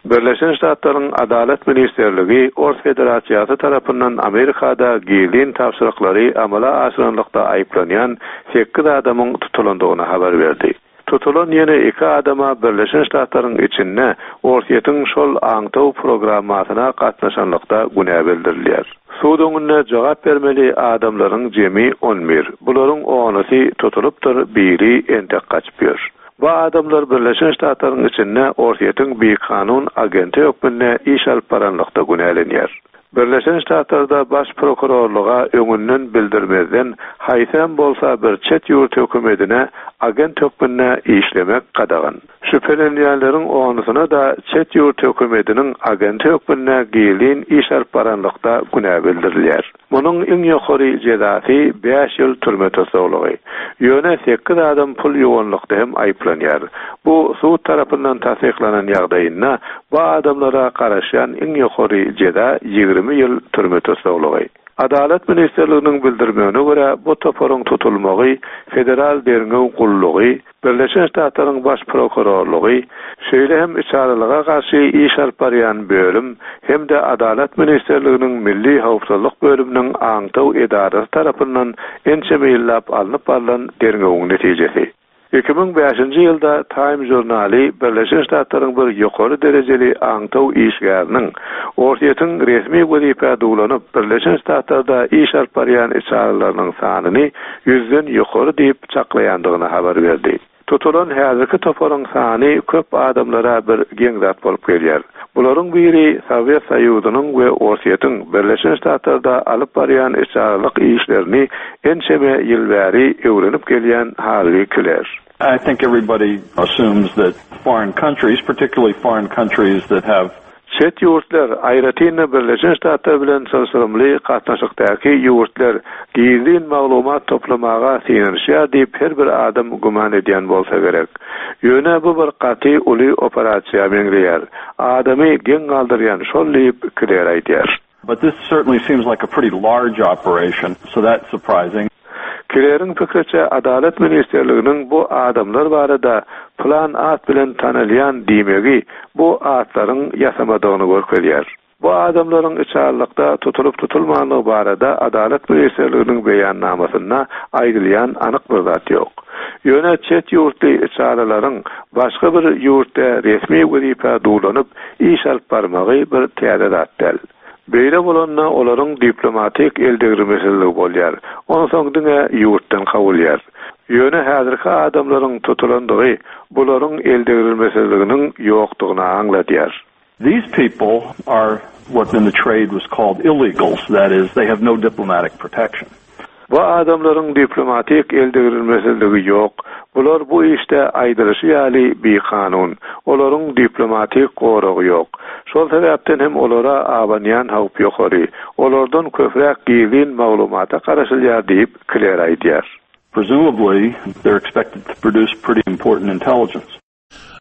Birleşen Ştatlaryň Adalet Ministrligi Ors Federatsiýasy tarapyndan Amerikada gizlin tapşyryklary amala aşyranlykda aýplanýan 8 adamyň tutulandygyny habar berdi. Tutulan ýene 2 adama Birleşen Ştatlaryň içinde Orsiýetyň şol aňtaw programmasyna gatnaşanlykda günä bildirilýär. Suduňyna jogap bermeli adamlaryň jemi 11. Bularyň 10-y tutulupdyr, biri entek gaçypýar. Bu adamlar Birleşen Ştatlaryň içinde Orsiýetyň bir kanun agenti ökmünde iş alyp baranlykda günälenýär. Birleşen Ştatlarda baş prokurorluğa öňünden bildirmezden haýsam bolsa bir çet ýurt hökümetine agent hökmünde işlemek kadagan. Şüphelenýänleriň onusyna da çet ýurt hökümetiniň agenti hökmünde gizlin iş alyp baranlykda günä bildirilýär. Munyň iň ýokary jezasy 5 ýyl türme tasawlugy. Ýöne 8 adam pul ýuwanlykda hem aýplanýar. Bu sud tarapyndan tasdiklanan ýagdaýynda bu adamlara garaşan iň ýokary jeza 20 ýyl türme tasawlugy. Adalet Ministrliginiň bildirmegine görä bu toparyň tutulmagy federal dernew gullugy, Birleşen Ştatlaryň baş prokurorlugy, şeýle hem içaralyga garşy iş alyp barýan bölüm hem-de Adalet Ministrliginiň Milli Howpsuzlyk bölüminiň aňtaw edarasy tarapyndan ençemeýillap alınıp barylan dernewiň netijesi. 2005-nji ýylda Time jurnaly Birleşen Ştatlaryň bir ýokary derejeli aňtaw işgäriniň Orsiýetyň resmi wezipä dugulanyp Birleşen Ştatlarda iş alyp barýan içaralarynyň sanyny 100den ýokary diýip çaklaýandygyny habar berdi. Tutulan häzirki toparyň sany köp adamlara bir geňzat bolup gelýär. Bularyň biri Sowet Soýuzynyň we Orsiýetyň Birleşen Ştatlarda alyp barýan içaralyk işlerini ençeme ýyl bäri öwrenip gelýän Harvey Kiler. I think everybody assumes that foreign countries, particularly foreign countries that have çet ýurtlar, aýratynda Birleşen Ştatlar bilen çalışmaly gatnaşykdaky ýurtlar gizlin maglumat toplamaga sinirşýär diýip her bir adam guman edýän bolsa gerek. Ýöne bu bir gaty uly operasiýa meňreýär. Adamy geň galdyrýan şol diýip Kiler aýdýar. But this certainly seems like a pretty large operation, so that's surprising. Kiler'in fikriçe Adalet Ministrliginiň bu adamlar barada plan at bilen tanylýan diýmegi bu atlaryň ýasamadygyny görkezýär. Bu adamlaryň içarlykda tutulup tutulmagyny barada Adalet Ministrliginiň beýannamasyna aýdylýan anyk bir zat ýok. Ýöne çet ýurtly içaralaryň başga bir ýurtda resmi wezipä dugulanyp iş alyp barmagy bir täze zatdyr. Beýle bolanna olaryň diplomatik eldegirmeseligi bolýar. Onuň soňdyňa ýurtdan kabulýar. Ýöne häzirki adamlaryň tutulandygy bularyň eldegirmeseliginiň ýokdugyny aňladýar. These people are what in the trade was called illegals, that is, they have no diplomatic protection. Bu adamlaryň diplomatik eldegirmeseligi ýok. Bular bu işte aýdyryşy ýaly bir kanun. Olaryň diplomatik goragy ýok. Şol sebäpden hem olara abanýan howp ýokary. Olardan köpräk gizlin maglumata garaşylýar diýip Kiler aýdýar. Presumably, they're expected to produce pretty important intelligence.